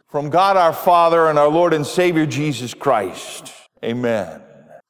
From God our Father and our Lord and Savior Jesus Christ. Amen.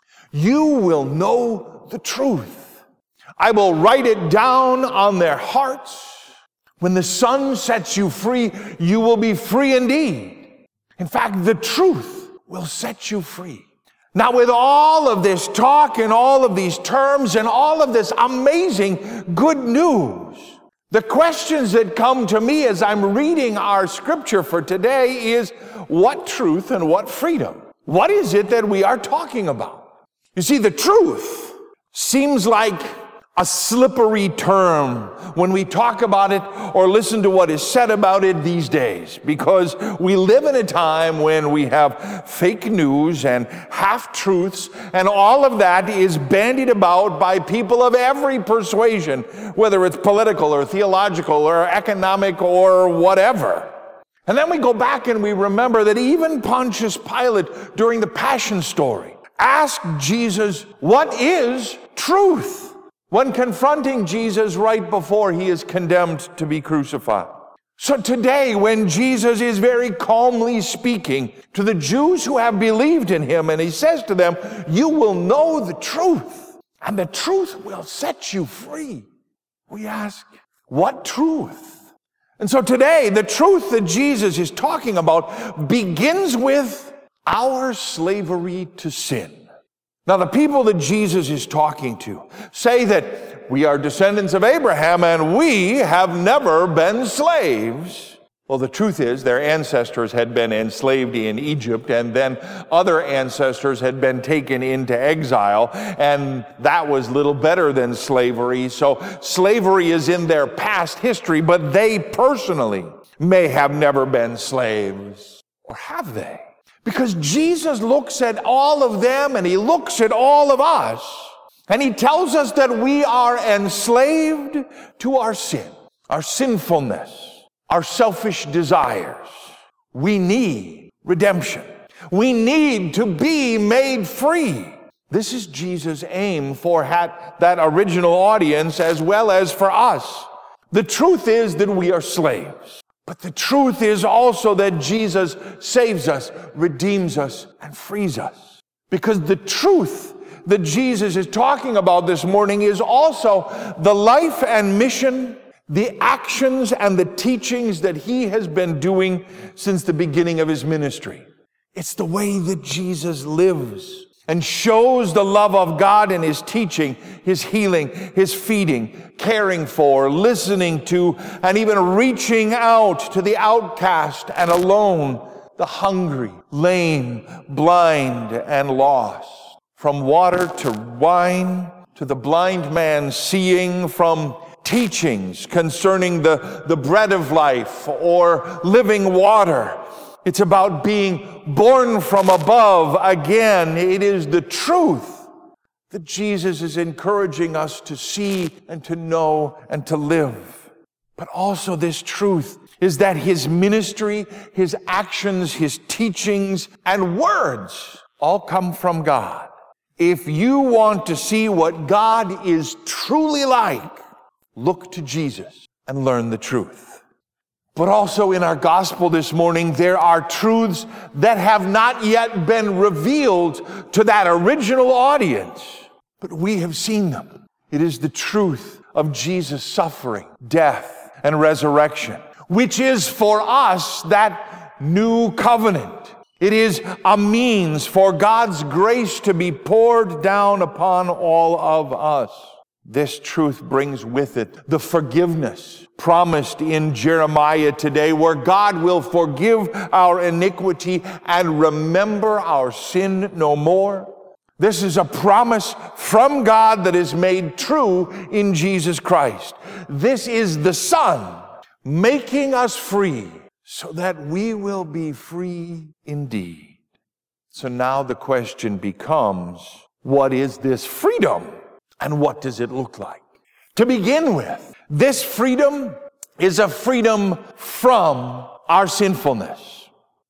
You will know the truth. I will write it down on their hearts. When the Son sets you free, you will be free indeed. In fact, the truth will set you free. Now, with all of this talk and all of these terms and all of this amazing good news, the questions that come to me as I'm reading our scripture for today is, what truth and what freedom? What is it that we are talking about? You see, the truth seems like a slippery term when we talk about it or listen to what is said about it these days, because we live in a time when we have fake news and half-truths, and all of that is bandied about by people of every persuasion, whether it's political or theological or economic or whatever. And then we go back and we remember that even Pontius Pilate, during the Passion story, asked Jesus, what is truth? When confronting Jesus right before he is condemned to be crucified. So today, when Jesus is very calmly speaking to the Jews who have believed in him, and he says to them, you will know the truth, and the truth will set you free. We ask, what truth? And so today, the truth that Jesus is talking about begins with our slavery to sin. Now, the people that Jesus is talking to say that we are descendants of Abraham and we have never been slaves. Well, the truth is their ancestors had been enslaved in Egypt, and then other ancestors had been taken into exile, and that was little better than slavery. So slavery is in their past history, but they personally may have never been slaves. Or have they? Because Jesus looks at all of them and he looks at all of us and he tells us that we are enslaved to our sin, our sinfulness, our selfish desires. We need redemption. We need to be made free. This is Jesus' aim for that original audience as well as for us. The truth is that we are slaves. But the truth is also that Jesus saves us, redeems us, and frees us. Because the truth that Jesus is talking about this morning is also the life and mission, the actions and the teachings that he has been doing since the beginning of his ministry. It's the way that Jesus lives and shows the love of God in his teaching, his healing, his feeding, caring for, listening to, and even reaching out to the outcast and alone, the hungry, lame, blind, and lost. From water to wine, to the blind man seeing, from teachings concerning the bread of life or living water. It's about being born from above again. It is the truth that Jesus is encouraging us to see and to know and to live. But also this truth is that his ministry, his actions, his teachings, and words all come from God. If you want to see what God is truly like, look to Jesus and learn the truth. But also in our gospel this morning, there are truths that have not yet been revealed to that original audience, but we have seen them. It is the truth of Jesus' suffering, death, and resurrection, which is for us that new covenant. It is a means for God's grace to be poured down upon all of us. This truth brings with it the forgiveness promised in Jeremiah today, where God will forgive our iniquity and remember our sin no more. This is a promise from God that is made true in Jesus Christ. This is the Son making us free so that we will be free indeed. So now the question becomes, what is this freedom? And what does it look like? To begin with, this freedom is a freedom from our sinfulness.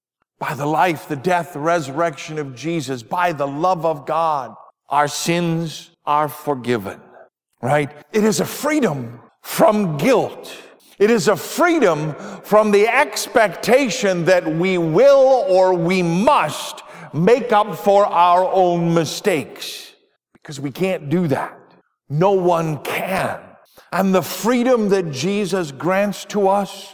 By the life, the death, the resurrection of Jesus, by the love of God, our sins are forgiven, right? It is a freedom from guilt. It is a freedom from the expectation that we will or we must make up for our own mistakes, because we can't do that. No one can. And the freedom that Jesus grants to us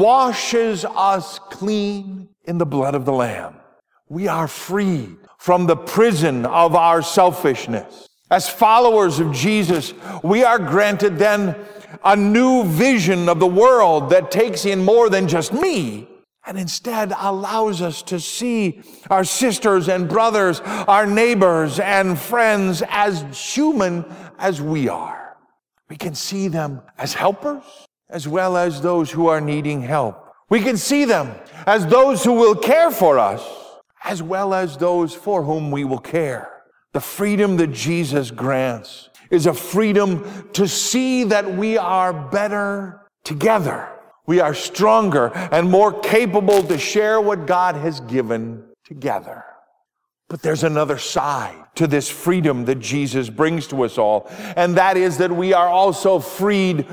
washes us clean in the blood of the Lamb. We are freed from the prison of our selfishness. As followers of Jesus, we are granted then a new vision of the world that takes in more than just me, and instead allows us to see our sisters and brothers, our neighbors and friends as human as we are. We can see them as helpers as well as those who are needing help. We can see them as those who will care for us as well as those for whom we will care. The freedom that Jesus grants is a freedom to see that we are better together. We are stronger and more capable to share what God has given together. But there's another side to this freedom that Jesus brings to us all, and that is that we are also freed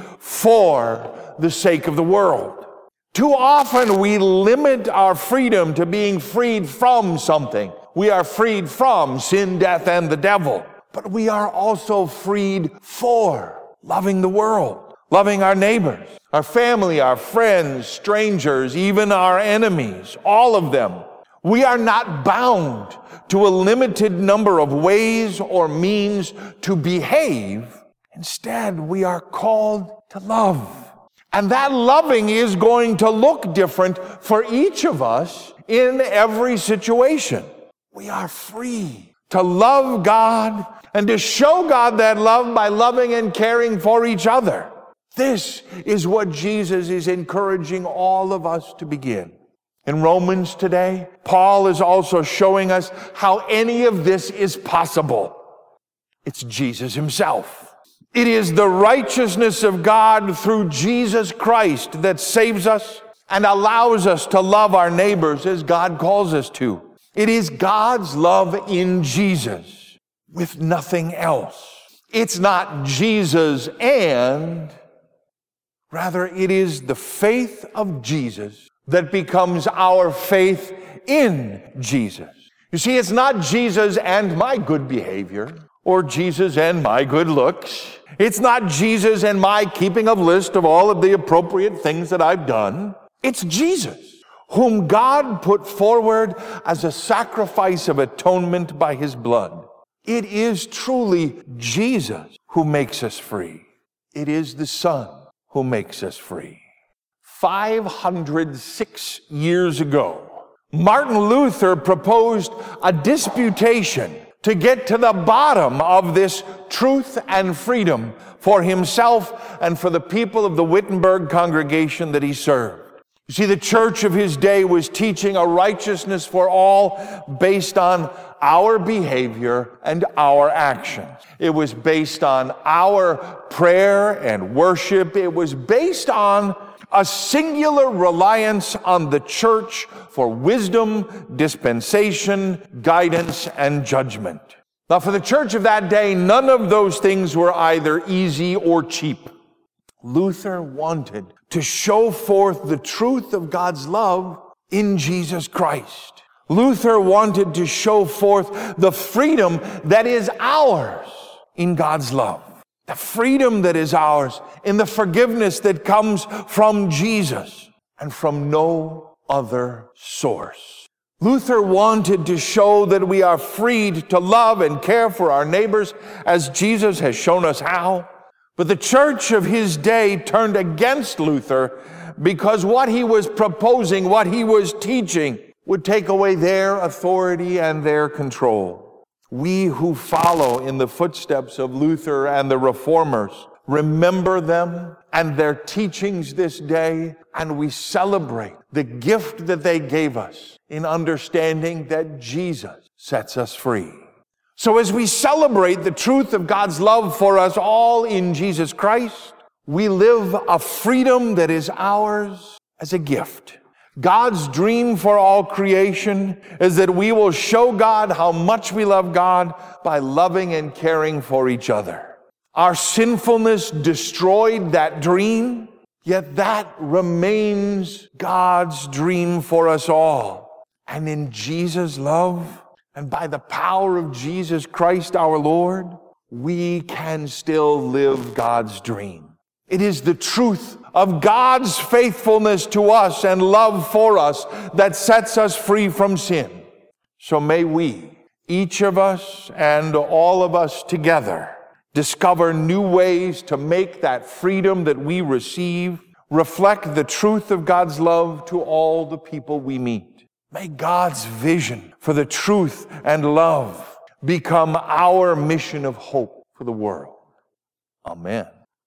for the sake of the world. Too often we limit our freedom to being freed from something. We are freed from sin, death, and the devil. But we are also freed for loving the world, loving our neighbors, our family, our friends, strangers, even our enemies, all of them. We are not bound to a limited number of ways or means to behave. Instead, we are called to love. And that loving is going to look different for each of us in every situation. We are free to love God and to show God that love by loving and caring for each other. This is what Jesus is encouraging all of us to begin. In Romans today, Paul is also showing us how any of this is possible. It's Jesus himself. It is the righteousness of God through Jesus Christ that saves us and allows us to love our neighbors as God calls us to. It is God's love in Jesus with nothing else. It's not Jesus and, rather it is the faith of Jesus that becomes our faith in Jesus. You see, it's not Jesus and my good behavior, or Jesus and my good looks. It's not Jesus and my keeping of list of all of the appropriate things that I've done. It's Jesus, whom God put forward as a sacrifice of atonement by his blood. It is truly Jesus who makes us free. It is the Son who makes us free. 506 years ago, Martin Luther proposed a disputation to get to the bottom of this truth and freedom for himself and for the people of the Wittenberg congregation that he served. You see, the church of his day was teaching a righteousness for all based on our behavior and our actions. It was based on our prayer and worship. It was based on a singular reliance on the church for wisdom, dispensation, guidance, and judgment. Now, for the church of that day, none of those things were either easy or cheap. Luther wanted to show forth the truth of God's love in Jesus Christ. Luther wanted to show forth the freedom that is ours in God's love. The freedom that is ours in the forgiveness that comes from Jesus and from no other source. Luther wanted to show that we are freed to love and care for our neighbors as Jesus has shown us how. But the church of his day turned against Luther because what he was proposing, what he was teaching, would take away their authority and their control. We who follow in the footsteps of Luther and the Reformers remember them and their teachings this day, and we celebrate the gift that they gave us in understanding that Jesus sets us free. So as we celebrate the truth of God's love for us all in Jesus Christ, we live a freedom that is ours as a gift. God's dream for all creation is that we will show God how much we love God by loving and caring for each other. Our sinfulness destroyed that dream, Yet that remains God's dream for us all. And in Jesus' love, and by the power of Jesus Christ our Lord, we can still live God's dream. It is the truth of God's faithfulness to us and love for us that sets us free from sin. So may we, each of us and all of us together, discover new ways to make that freedom that we receive reflect the truth of God's love to all the people we meet. May God's vision for the truth and love become our mission of hope for the world. Amen.